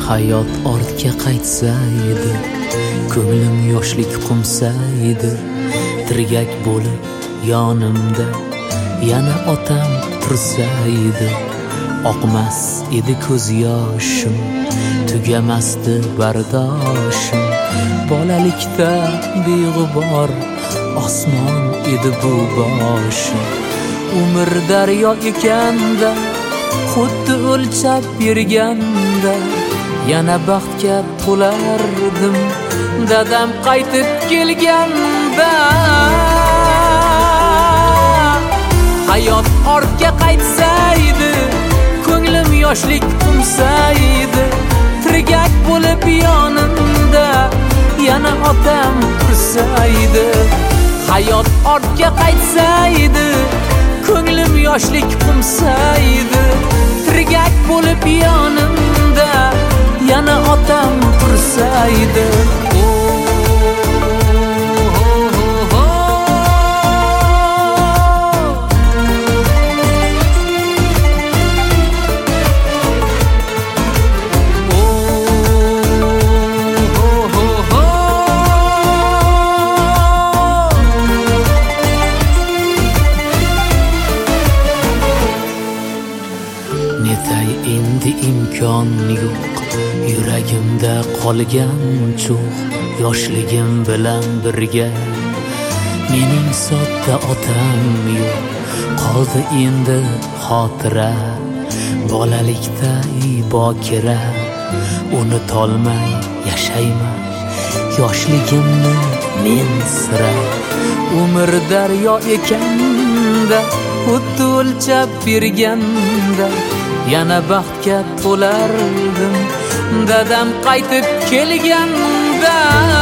Hayot ortga qaytsaydi, ko'nglim yoshlik qumsaydi, tirgak bo'lib yonimda yana otam tursaydi. Oqmas edi ko'z yoshim, tugamasdi bardoshim. Bolalikda beg'ubor osmon edi bu boshim. Umr daryo ekanda, xuddi o'lchab berganda, yana baxtga to'lardim dadam qaytib kelganda. Hayot ortga qaytsaydi, ko'nglim yoshlik qumsaydi, tirgak bo'lib yonimda yana otam tursaydi. Hayot ortga qaytsaydi, ko'nglim yoshlik qumsaydi, tirgak bo'lib yonimda yana otam tursaydi. Netay endi imkon yo'q, yuragimda qolgan cho'g', yoshligim bilan birga mening sodda otam yo'q. Qoldi endi xotira, bolalikda bokira, unutolmay yashayman yoshligimni men sira. Umr daryo ekanda, xuddi o'lchab berganda, yana baxtga to'lardim dadam qaytib kelganda.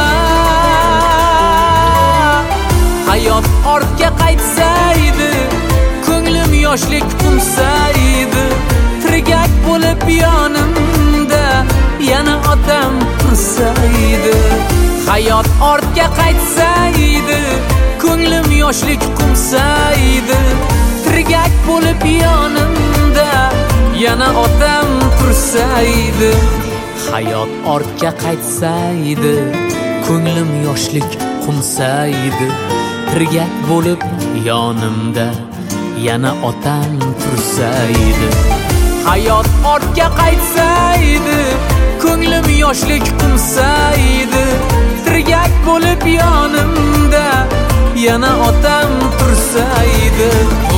Hayot ortga qaytsaydi, ko'nglim yoshlik qumsaydi, tirgak bo'lib yonimda yana otam tursaydi. Hayot ortga qaytsaydi, ko'nglim yoshlik qumsaydi, tirgak bo'lib yonimda yana otam tursaydi. Hayot ortga qaytsaydi, ko'nglim yoshlik qumsaydi, tirgak bo'lib yonimda yana otam tursaydi. Hayot ortga qaytsaydi, ko'nglim yoshlik qumsaydi, tirgak bo'lib yonimda yana otam tursaydi.